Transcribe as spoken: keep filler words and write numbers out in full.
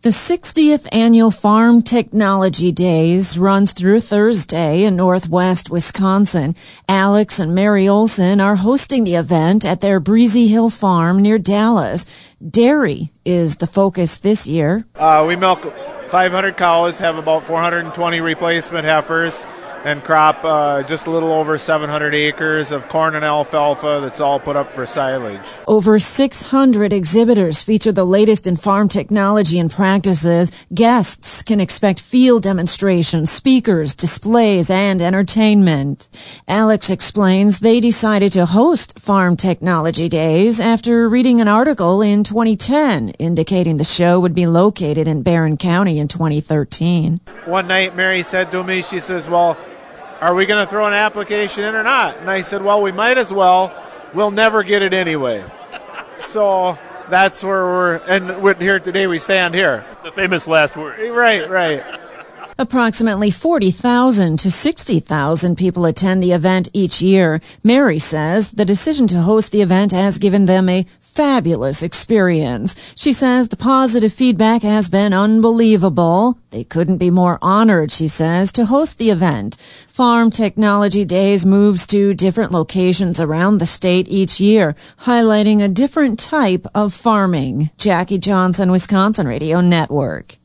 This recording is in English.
The sixtieth Annual Farm Technology Days runs through Thursday in northwest Wisconsin. Alex and Mary Olson are hosting the event at their Breezy Hill Farm near Dallas. Dairy is the focus this year. Uh, we milk five hundred cows, have about four hundred twenty replacement heifers, and crop uh, just a little over seven hundred acres of corn and alfalfa that's all put up for silage. Over six hundred exhibitors feature the latest in farm technology and practices. Guests can expect field demonstrations, speakers, displays, and entertainment. Alex explains they decided to host Farm Technology Days after reading an article in twenty ten indicating the show would be located in Barron County in twenty thirteen. One night Mary said to me, she says, well, are we going to throw an application in or not? And I said, well, we might as well. We'll never get it anyway. So that's where we're, and we're here today, we stand here. The famous last word. Right, right. Approximately forty thousand to sixty thousand people attend the event each year. Mary says the decision to host the event has given them a fabulous experience. She says the positive feedback has been unbelievable. They couldn't be more honored, she says, to host the event. Farm Technology Days moves to different locations around the state each year, highlighting a different type of farming. Jackie Johnson, Wisconsin Radio Network.